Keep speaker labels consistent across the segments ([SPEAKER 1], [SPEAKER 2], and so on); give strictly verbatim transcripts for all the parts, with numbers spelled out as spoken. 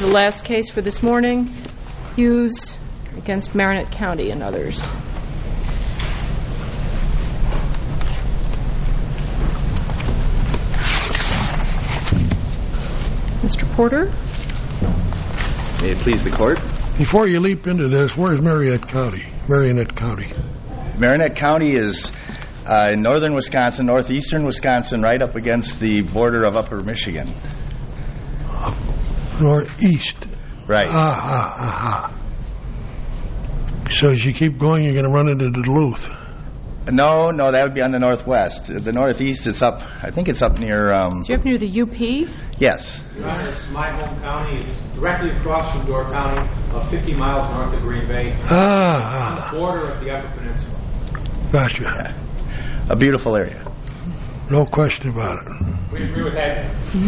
[SPEAKER 1] The last case for this morning, Hughes against Marinette County and others. Mister Porter?
[SPEAKER 2] May it please the court?
[SPEAKER 3] Before you leap into this, where's Marinette County? Marinette County.
[SPEAKER 2] Marinette County is uh, in northern Wisconsin, northeastern Wisconsin, right up against the border of upper Michigan.
[SPEAKER 3] Uh, northeast.
[SPEAKER 2] Right.
[SPEAKER 3] Ah, ah, ah, ah. So as you keep going, you're going to run into Duluth.
[SPEAKER 2] No, no, that would be on the northwest. The northeast is up, I think it's up near... Um,
[SPEAKER 1] Is it up near the U P?
[SPEAKER 2] Yes.
[SPEAKER 4] Your Honor, it's my home county. It's directly across from Door County, about fifty miles north of Green Bay.
[SPEAKER 3] Ah.
[SPEAKER 4] On the border of the Upper Peninsula.
[SPEAKER 3] Gotcha.
[SPEAKER 2] Yeah. A beautiful area.
[SPEAKER 3] No question about it.
[SPEAKER 4] We agree with that.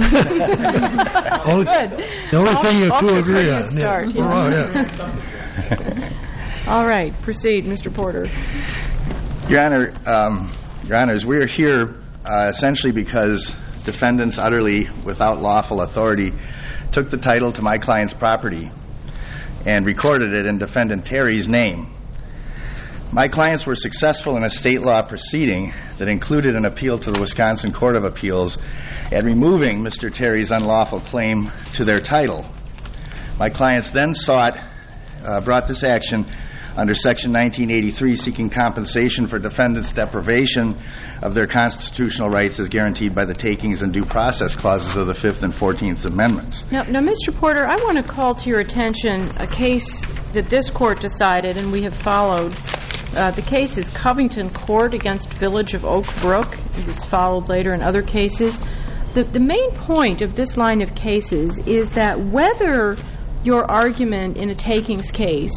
[SPEAKER 3] only,
[SPEAKER 1] Good.
[SPEAKER 3] The only
[SPEAKER 1] I'll,
[SPEAKER 3] thing you
[SPEAKER 1] I'll
[SPEAKER 3] two agree
[SPEAKER 1] you
[SPEAKER 3] on.
[SPEAKER 1] start.
[SPEAKER 3] Yeah.
[SPEAKER 1] Yeah.
[SPEAKER 3] Oh, yeah.
[SPEAKER 1] All right, proceed, Mister Porter.
[SPEAKER 2] Your Honor, um, Your Honors, we are here uh, essentially because defendants utterly without lawful authority took the title to my client's property and recorded it in Defendant Terry's name. My clients were successful in a state law proceeding that included an appeal to the Wisconsin Court of Appeals at removing Mister Terry's unlawful claim to their title. My clients then sought, uh, brought this action under Section nineteen eighty-three, seeking compensation for defendants' deprivation of their constitutional rights as guaranteed by the takings and due process clauses of the Fifth and Fourteenth Amendments.
[SPEAKER 1] Now, now, Mister Porter, I want to call to your attention a case that this court decided and we have followed. Uh, the case is Covington Court against Village of Oak Brook. It was followed later in other cases. The, the main point of this line of cases is that whether your argument in a takings case,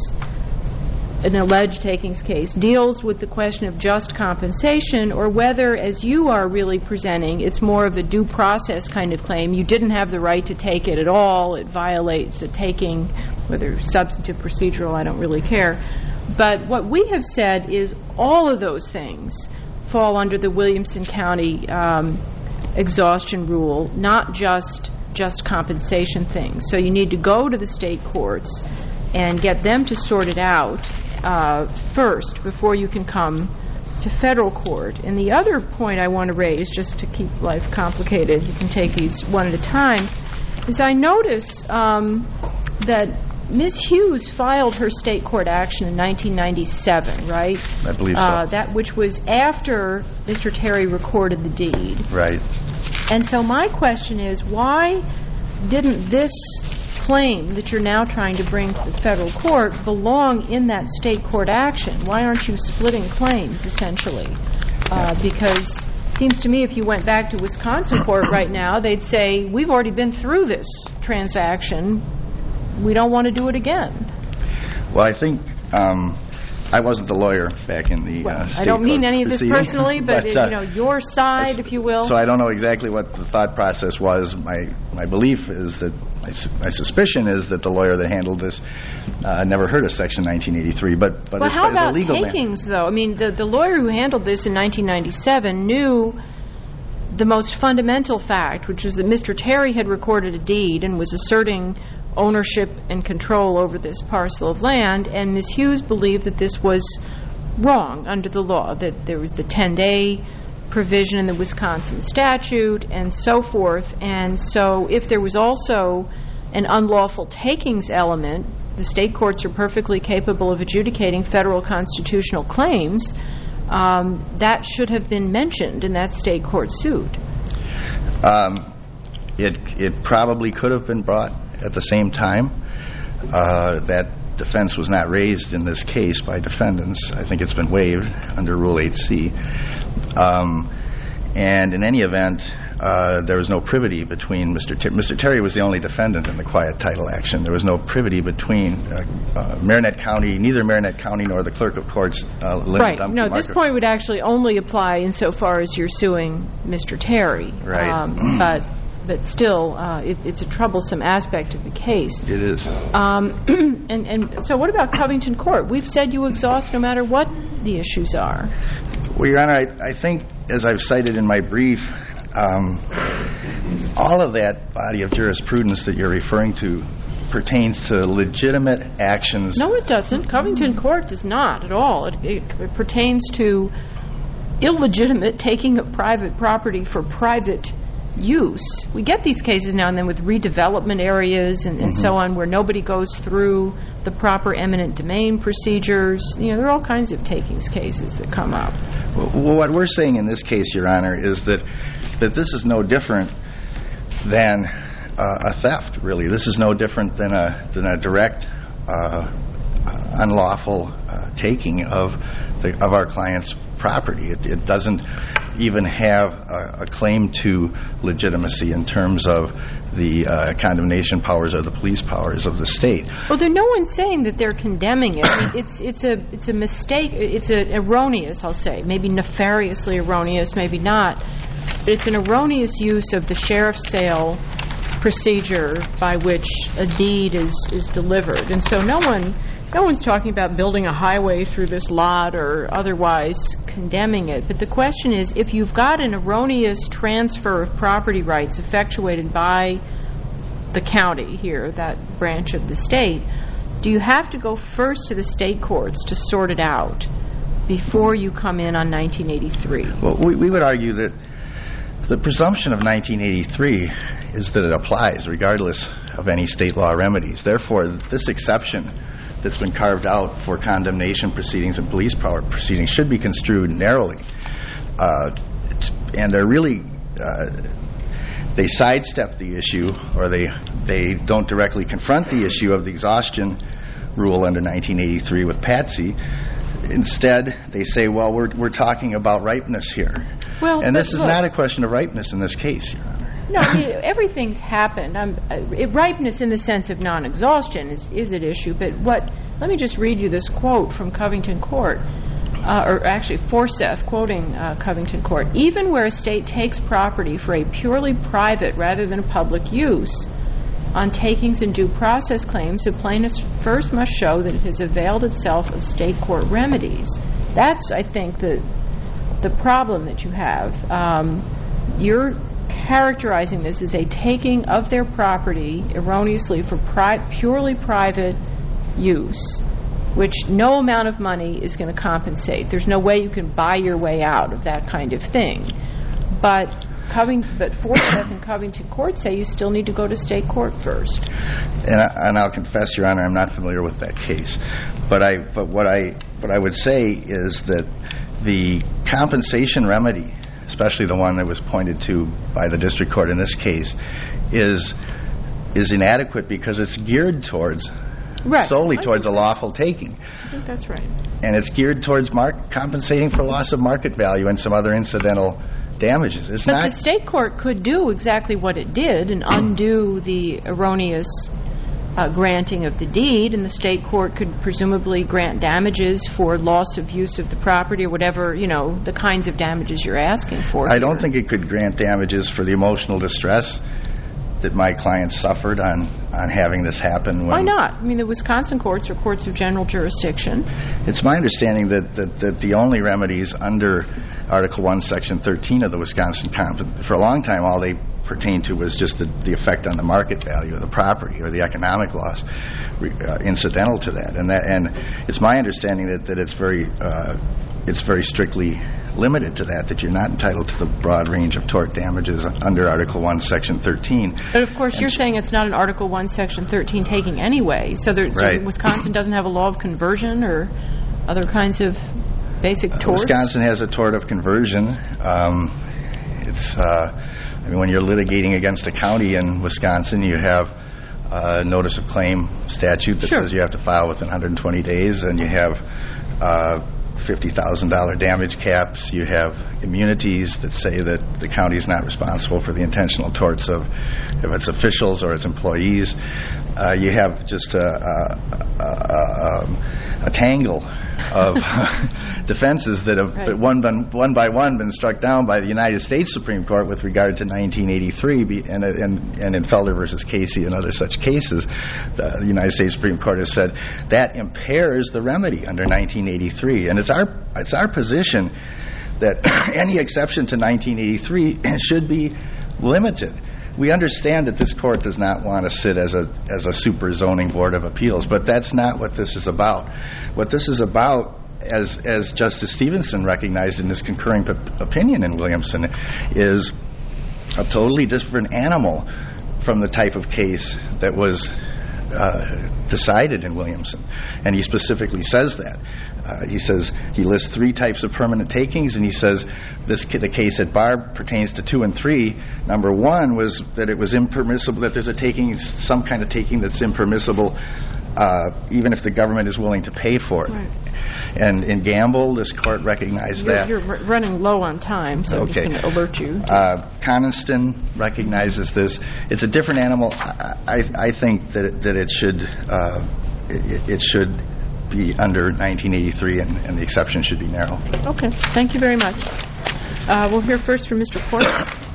[SPEAKER 1] an alleged takings case, deals with the question of just compensation, or whether, as you are really presenting, it's more of a due process kind of claim. You didn't have the right to take it at all. It violates a taking, whether substantive, procedural, I don't really care. But what we have said is all of those things fall under the Williamson County um, exhaustion rule, not just just compensation things. So you need to go to the state courts and get them to sort it out uh, first before you can come to federal court. And the other point I want to raise, just to keep life complicated, you can take these one at a time, is I notice um, that Miz Hughes filed her state court action in nineteen ninety-seven, right?
[SPEAKER 2] I believe so.
[SPEAKER 1] Uh, that which was after Mister Terry recorded the deed.
[SPEAKER 2] Right.
[SPEAKER 1] And so my question is, why didn't this claim that you're now trying to bring to the federal court belong in that state court action? Why aren't you splitting claims, essentially? Uh, because it seems to me if you went back to Wisconsin court right now, they'd say, we've already been through this transaction. We don't want to do it again.
[SPEAKER 2] Well, I think um, I wasn't the lawyer back in the
[SPEAKER 1] well,
[SPEAKER 2] uh, state
[SPEAKER 1] I don't mean any of this
[SPEAKER 2] proceeding,
[SPEAKER 1] personally, but,
[SPEAKER 2] but
[SPEAKER 1] uh,
[SPEAKER 2] uh,
[SPEAKER 1] you know, your side, if you will.
[SPEAKER 2] So I don't know exactly what the thought process was. My my belief is that my, my suspicion is that the lawyer that handled this uh, never heard of Section nineteen eighty-three. But but
[SPEAKER 1] well,
[SPEAKER 2] as
[SPEAKER 1] how
[SPEAKER 2] far as
[SPEAKER 1] about
[SPEAKER 2] a legal
[SPEAKER 1] takings,
[SPEAKER 2] man,
[SPEAKER 1] though? I mean, the the lawyer who handled this in nineteen ninety-seven knew the most fundamental fact, which was that Mister Terry had recorded a deed and was asserting ownership and control over this parcel of land, and Miz Hughes believed that this was wrong under the law, that there was the ten-day provision in the Wisconsin statute and so forth. And so if there was also an unlawful takings element, the state courts are perfectly capable of adjudicating federal constitutional claims. Um, that should have been mentioned in that state court suit.
[SPEAKER 2] Um, it it probably could have been brought at the same time. Uh, that defense was not raised in this case by defendants. I think it's been waived under Rule eight C. Um, and in any event, uh, there was no privity between Mister Ter- Mister Terry was the only defendant in the quiet title action. There was no privity between uh, uh, Marinette County, neither Marinette County nor the clerk of courts. Uh,
[SPEAKER 1] right. No, this point would actually only apply insofar as you're suing Mister Terry.
[SPEAKER 2] Right.
[SPEAKER 1] Um, but but still, uh, it, it's a troublesome aspect of the case.
[SPEAKER 2] It is.
[SPEAKER 1] Um, and, and so what about Covington Court? We've said you exhaust no matter what the issues are.
[SPEAKER 2] Well, Your Honor, I, I think, as I've cited in my brief, um, all of that body of jurisprudence that you're referring to pertains to legitimate actions.
[SPEAKER 1] No, it doesn't. Covington Court does not at all. It, it, it pertains to illegitimate taking of private property for private use. We get these cases now and then with redevelopment areas and, and mm-hmm. so on, where nobody goes through the proper eminent domain procedures. You know, there are all kinds of takings cases that come up.
[SPEAKER 2] Well, what we're saying in this case, Your Honor, is that that this is no different than uh, a theft. Really, this is no different than a than a direct, uh, unlawful uh, taking of the, of our client's property. It, it doesn't even have a, a claim to legitimacy in terms of the uh, condemnation powers or the police powers of the state.
[SPEAKER 1] Well, there's no one saying that they're condemning it. I mean, it's it's a it's a mistake. It's a erroneous, I'll say, maybe nefariously erroneous, maybe not. But it's an erroneous use of the sheriff's sale procedure by which a deed is is delivered, and so no one. No one's talking about building a highway through this lot or otherwise condemning it. But the question is, if you've got an erroneous transfer of property rights effectuated by the county here, that branch of the state, do you have to go first to the state courts to sort it out before you come in on nineteen eighty-three?
[SPEAKER 2] Well, we, we would argue that the presumption of nineteen eighty-three is that it applies regardless of any state law remedies. Therefore, this exception that's been carved out for condemnation proceedings and police power proceedings should be construed narrowly. Uh, and they're really, uh, they sidestep the issue, or they they don't directly confront the issue of the exhaustion rule under nineteen eighty-three with Patsy. Instead, they say, well, we're we're talking about ripeness here.
[SPEAKER 1] Well,
[SPEAKER 2] and this is
[SPEAKER 1] look,
[SPEAKER 2] not a question of ripeness in this case, Your Honor.
[SPEAKER 1] No, I mean, everything's happened. Um, it, ripeness in the sense of non-exhaustion is, is at issue, but what, let me just read you this quote from Covington Court, uh, or actually Forsyth quoting uh, Covington Court. Even where a state takes property for a purely private rather than a public use, on takings and due process claims, the plaintiff first must show that it has availed itself of state court remedies. That's, I think, the, the problem that you have. Um, you're characterizing this as a taking of their property erroneously for pri- purely private use, which no amount of money is going to compensate. There's no way you can buy your way out of that kind of thing. But Coving- but Forsyth and Covington Court say you still need to go to state court first.
[SPEAKER 2] And, I, and I'll confess, Your Honor, I'm not familiar with that case. But I but what I what I would say is that the compensation remedy, especially the one that was pointed to by the district court in this case, is is inadequate because it's geared towards
[SPEAKER 1] right.
[SPEAKER 2] solely
[SPEAKER 1] I
[SPEAKER 2] towards a lawful taking.
[SPEAKER 1] I think that's right.
[SPEAKER 2] And it's geared towards mark, compensating for loss of market value and some other incidental damages. It's
[SPEAKER 1] but
[SPEAKER 2] not.
[SPEAKER 1] The state court could do exactly what it did and undo the erroneous uh, granting of the deed, and the state court could presumably grant damages for loss of use of the property or whatever, you know, the kinds of damages you're asking for.
[SPEAKER 2] I
[SPEAKER 1] here.
[SPEAKER 2] don't think it could grant damages for the emotional distress that my client suffered on, on having this happen. When
[SPEAKER 1] Why not? I mean, the Wisconsin courts are courts of general jurisdiction.
[SPEAKER 2] It's my understanding that, that, that the only remedies under Article one, Section thirteen of the Wisconsin Comp, for a long time, all they pertained to was just the, the effect on the market value of the property or the economic loss uh, incidental to that. And that, and it's my understanding that, that it's very uh, it's very strictly limited to that, that you're not entitled to the broad range of tort damages under Article one, Section thirteen.
[SPEAKER 1] But, of course,
[SPEAKER 2] and
[SPEAKER 1] you're saying it's not an Article one, Section thirteen taking anyway. So, there,
[SPEAKER 2] right.
[SPEAKER 1] so Wisconsin doesn't have a law of conversion or other kinds of basic torts?
[SPEAKER 2] Uh, Wisconsin has a tort of conversion. Um, it's, uh, I mean, when you're litigating against a county in Wisconsin, you have a notice of claim statute that
[SPEAKER 1] sure.
[SPEAKER 2] says you have to file within one hundred twenty days, and you have uh, fifty thousand dollars damage caps. You have immunities that say that the county is not responsible for the intentional torts of, of its officials or its employees. Uh, you have just a, a, a, a, a tangle of defenses that have
[SPEAKER 1] right.
[SPEAKER 2] one, been, one by one been struck down by the United States Supreme Court with regard to nineteen eighty-three, and, and, and in Felder versus Casey and other such cases, the United States Supreme Court has said that impairs the remedy under nineteen eighty-three. And it's our it's our position that any exception to nineteen eighty-three should be limited we understand that this court does not want to sit as a as a super zoning board of appeals, but that's not what this is about. What this is about, as as Justice Stevenson recognized in his concurring p- opinion in Williamson, is a totally different animal from the type of case that was uh, decided in Williamson. And he specifically says that. Uh, he says he lists three types of permanent takings, and he says this the case at bar pertains to two and three. Number one was that it was impermissible, that there's a taking, some kind of taking that's impermissible, uh, even if the government is willing to pay for it.
[SPEAKER 1] Right.
[SPEAKER 2] And in Gamble, this court recognized
[SPEAKER 1] You're,
[SPEAKER 2] that.
[SPEAKER 1] you're r- running low on time, so I'm just
[SPEAKER 2] Okay.
[SPEAKER 1] going to alert you.
[SPEAKER 2] Uh, Coniston recognizes this. It's a different animal. I, I, I think that it, that it should uh, it, it should be under nineteen eighty-three, and, and the exception should be narrow.
[SPEAKER 1] Okay, thank you very much. Uh, we'll hear first from Mister Court.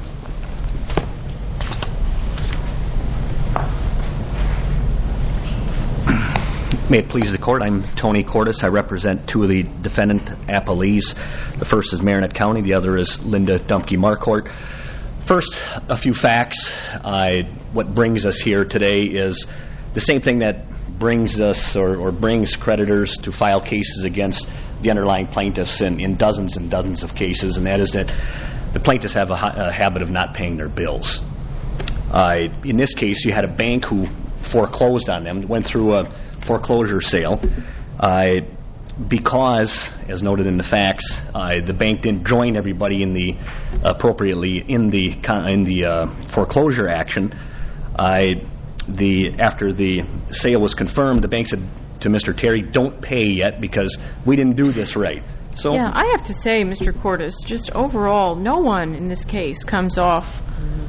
[SPEAKER 5] May it please the Court, I'm Tony Cordes. I represent two of the defendant appellees. The first is Marinette County, the other is Linda Dumpke Marquardt. First, a few facts. I, what brings us here today is the same thing that brings us or, or brings creditors to file cases against the underlying plaintiffs in, in dozens and dozens of cases, and that is that the plaintiffs have a, a habit of not paying their bills. Uh, in this case, you had a bank who foreclosed on them, went through a foreclosure sale, uh, because, as noted in the facts, uh, the bank didn't join everybody in the appropriately in the in the uh, foreclosure action. Uh, the after the sale was confirmed, the bank said to Mister Terry, "Don't pay yet because we didn't do this right." So
[SPEAKER 1] Yeah, I have to say, Mister Cordes, just overall, no one in this case comes off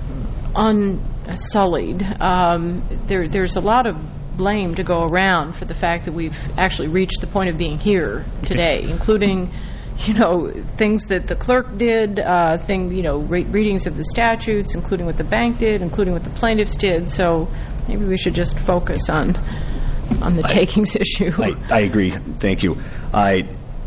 [SPEAKER 1] unsullied. Um, there, there's a lot of blame to go around for the fact that we've actually reached the point of being here today, including, you know, things that the clerk did, uh, thing, you know, re- readings of the statutes, including what the bank did, including what the plaintiffs did. So maybe we should just focus on on the
[SPEAKER 5] I,
[SPEAKER 1] takings issue.
[SPEAKER 5] I, I agree. Thank you. I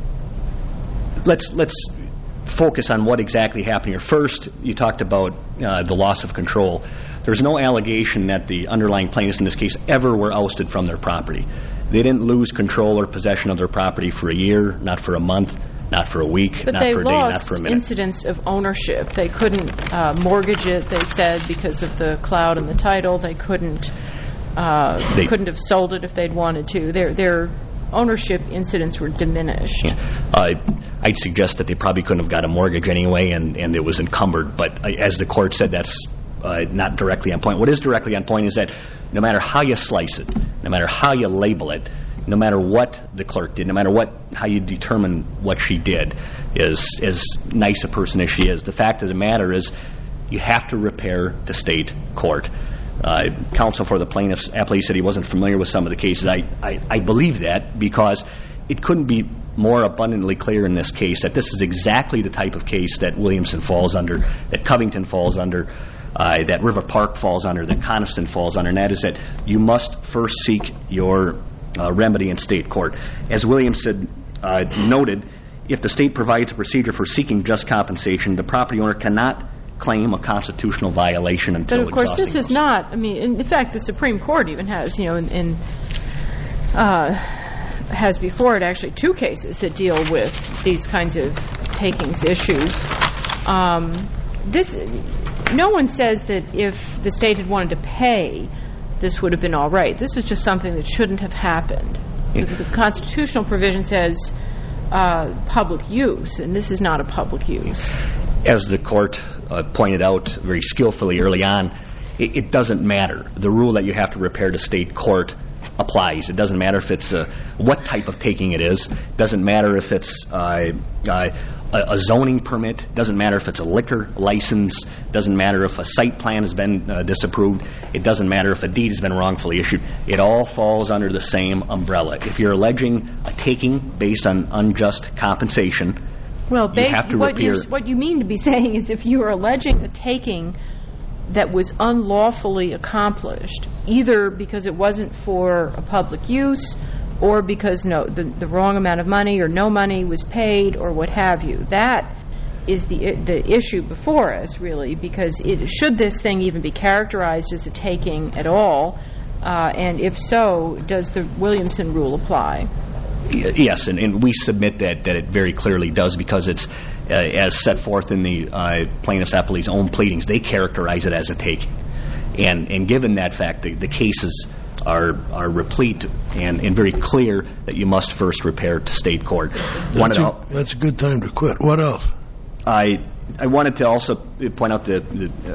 [SPEAKER 5] let's let's focus on what exactly happened here. First, you talked about uh, the loss of control. There's no allegation that the underlying plaintiffs in this case ever were ousted from their property. They didn't lose control or possession of their property for a year, not for a month, not for a week,
[SPEAKER 1] But
[SPEAKER 5] not
[SPEAKER 1] they
[SPEAKER 5] for a day,
[SPEAKER 1] lost
[SPEAKER 5] not for a minute.
[SPEAKER 1] incidents of ownership. They couldn't uh, mortgage it, they said, because of the cloud in the title. They couldn't uh,
[SPEAKER 5] They-
[SPEAKER 1] couldn't have sold it if they'd wanted to. Their their ownership incidents were diminished.
[SPEAKER 5] Yeah. Uh, I'd suggest that they probably couldn't have got a mortgage anyway, and, and it was encumbered. But uh, as the court said, that's uh, not directly on point. What is directly on point is that no matter how you slice it, no matter how you label it, no matter what the clerk did, no matter what how you determine what she did, is as nice a person as she is, the fact of the matter is you have to repair the state court. Uh, counsel for the plaintiffs, appellee, said he wasn't familiar with some of the cases. I, I, I believe that because it couldn't be more abundantly clear in this case that this is exactly the type of case that Williamson falls under, that Covington falls under, uh, that River Park falls under, that Coniston falls under, and that is that you must first seek your uh, remedy in state court. As Williamson uh, noted, if the state provides a procedure for seeking just compensation, the property owner cannot claim a constitutional violation until
[SPEAKER 1] But of course,
[SPEAKER 5] exhausting
[SPEAKER 1] this is
[SPEAKER 5] those.
[SPEAKER 1] not. I mean, in, in fact, the Supreme Court even has, you know, in, in uh, has before it actually two cases that deal with these kinds of takings issues. Um, this, no one says that if the state had wanted to pay, this would have been all right. This is just something that shouldn't have happened. The, the constitutional provision says uh, public use, and this is not a public use.
[SPEAKER 5] As the court uh, pointed out very skillfully early on, it, it doesn't matter. The rule that you have to repair to state court applies. It doesn't matter if it's a, what type of taking it is. It doesn't matter if it's uh, uh, a, a zoning permit. It doesn't matter if it's a liquor license. It doesn't matter if a site plan has been uh, disapproved. It doesn't matter if a deed has been wrongfully issued. It all falls under the same umbrella. If you're alleging a taking based on unjust compensation,
[SPEAKER 1] Well,
[SPEAKER 5] you
[SPEAKER 1] based,
[SPEAKER 5] have to
[SPEAKER 1] what,
[SPEAKER 5] repair.
[SPEAKER 1] you're, what you mean to be saying is if you are alleging a taking that was unlawfully accomplished, either because it wasn't for a public use or because no the, the wrong amount of money or no money was paid or what have you, that is the the issue before us, really, because it, should this thing even be characterized as a taking at all, uh, and if so, does the Williamson rule apply?
[SPEAKER 5] Yes, and, and we submit that, that it very clearly does, because it's, uh, as set forth in the uh, plaintiff's appellee's own pleadings, they characterize it as a taking. And and given that fact, the, the cases are are replete and, and very clear that you must first repair to state court.
[SPEAKER 3] That's, a, that's a good time to quit. What else?
[SPEAKER 5] I I wanted to also point out that, that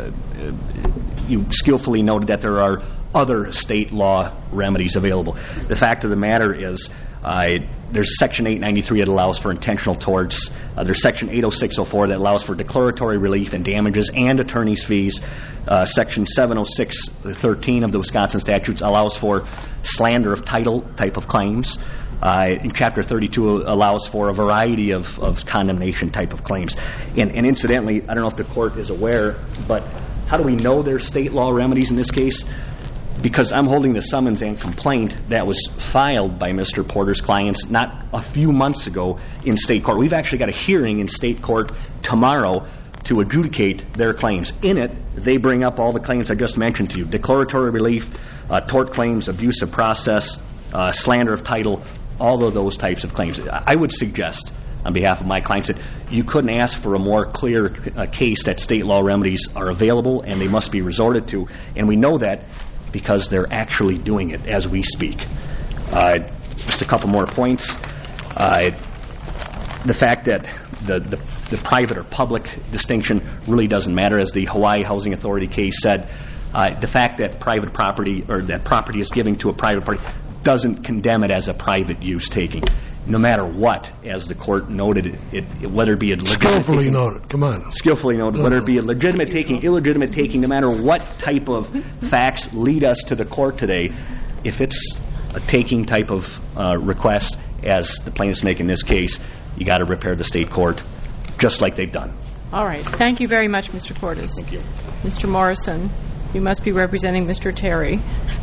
[SPEAKER 5] uh, you skillfully noted that there are other state law remedies available. The fact of the matter is, uh, there's Section eight ninety-three that allows for intentional torts. Uh, there's Section eight oh six oh four that allows for declaratory relief and damages and attorney's fees. Uh, Section seven oh six thirteen of the Wisconsin statutes allows for slander of title type of claims. Uh, and Chapter thirty-two allows for a variety of, of condemnation type of claims. And, and incidentally, I don't know if the court is aware, but how do we know there's state law remedies in this case? Because I'm holding the summons and complaint that was filed by Mister Porter's clients not a few months ago in state court. We've actually got a hearing in state court tomorrow to adjudicate their claims. In it, they bring up all the claims I just mentioned to you: declaratory relief, uh, tort claims, abuse of process, uh, slander of title, all of those types of claims. I would suggest, on behalf of my clients, that you couldn't ask for a more clear uh, case that state law remedies are available and they must be resorted to. And we know that because they're actually doing it as we speak. Uh, just a couple more points. Uh, the fact that the, the, the private or public distinction really doesn't matter, as the Hawaii Housing Authority case said. Uh, the fact that private property or that property is given to a private party doesn't condemn it as a private use taking, no matter what, as the court noted, it, it, whether it be a legitimate
[SPEAKER 3] skillfully
[SPEAKER 5] taking,
[SPEAKER 3] noted. Come on,
[SPEAKER 5] skillfully noted, no, whether it be a legitimate taking, illegitimate taking, no matter what type of facts lead us to the court today, if it's a taking type of uh, request, as the plaintiffs make in this case, you got to repair the state court, just like they've done.
[SPEAKER 1] All right. Thank you very much, Mister Cordes.
[SPEAKER 5] Thank you,
[SPEAKER 1] Mister Morrison. You must be representing Mister Terry.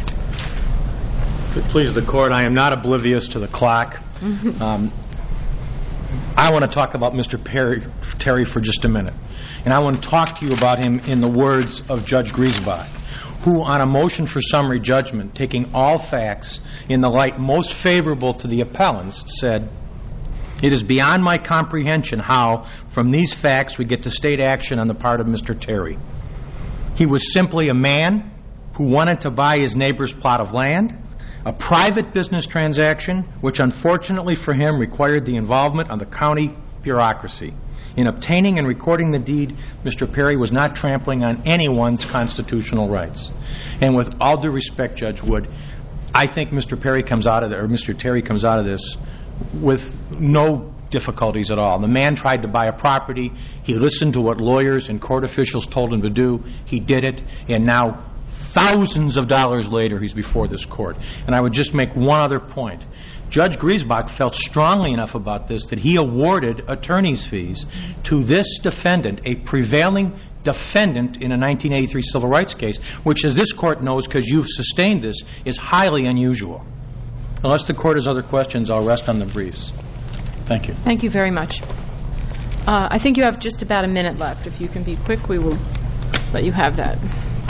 [SPEAKER 6] If it pleases the court, I am not oblivious to the clock. Um, I want to talk about Mister Perry, Terry for just a minute. And I want to talk to you about him in the words of Judge Griesbach, who, on a motion for summary judgment, taking all facts in the light most favorable to the appellants, said, "It is beyond my comprehension how, from these facts, we get to state action on the part of Mister Terry. He was simply a man who wanted to buy his neighbor's plot of land, a private business transaction, which unfortunately for him required the involvement of the county bureaucracy. In obtaining and recording the deed, Mister Perry was not trampling on anyone's constitutional rights." And with all due respect, Judge Wood, I think Mister Perry comes out of there, or Mister Terry comes out of this with no difficulties at all. The man tried to buy a property. He listened to what lawyers and court officials told him to do. He did it, and now thousands of dollars later, he's before this court. And I would just make one other point. Judge Griesbach felt strongly enough about this that he awarded attorney's fees to this defendant, a prevailing defendant in a nineteen eighty-three civil rights case, which, as this court knows because you've sustained this, is highly unusual. Unless the court has other questions, I'll rest on the briefs. Thank you.
[SPEAKER 1] Thank you very much. Uh, I think you have just about a minute left. If you can be quick, we will let you have that.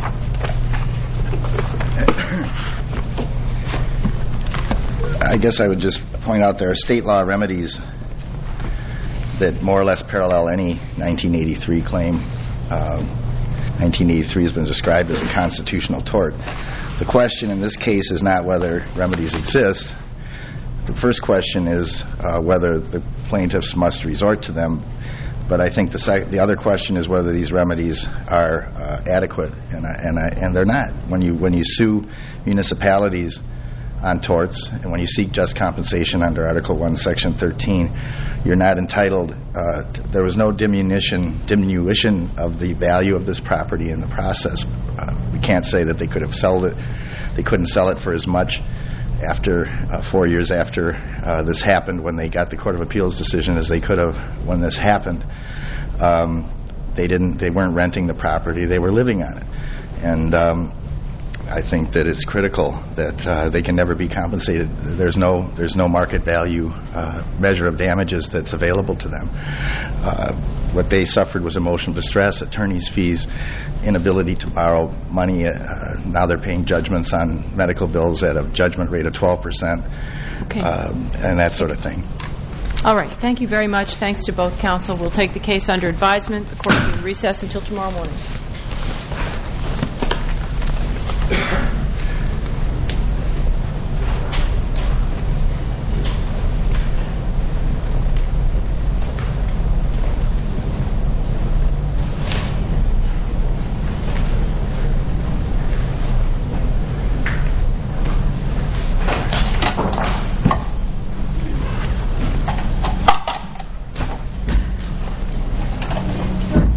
[SPEAKER 2] I guess I would just point out there are state law remedies that more or less parallel any nineteen eighty-three claim. Uh, nineteen eighty-three has been described as a constitutional tort. The question in this case is not whether remedies exist. The first question is uh, whether the plaintiffs must resort to them. But I think the sec- the other question is whether these remedies are uh, adequate, and I, and I, and they're not. When you when you sue municipalities on torts, and when you seek just compensation under Article One, Section thirteen, you're not entitled. Uh, to, there was no diminution diminution of the value of this property in the process. Uh, we can't say that they could have sold it. They couldn't sell it for as much after uh, four years after uh, this happened, when they got the Court of Appeals decision, as they could have when this happened. Um, they didn't. They weren't renting the property; they were living on it, and um, I think that it's critical that uh, they can never be compensated. There's no there's no market value uh, measure of damages that's available to them. Uh, what they suffered was emotional distress, attorney's fees, inability to borrow money. Uh, now they're paying judgments on medical bills at a judgment rate of twelve percent,
[SPEAKER 1] Okay.
[SPEAKER 2] um, and that sort of thing.
[SPEAKER 1] All right. Thank you very much. Thanks to both counsel. We'll take the case under advisement. The court will be in recess until tomorrow morning.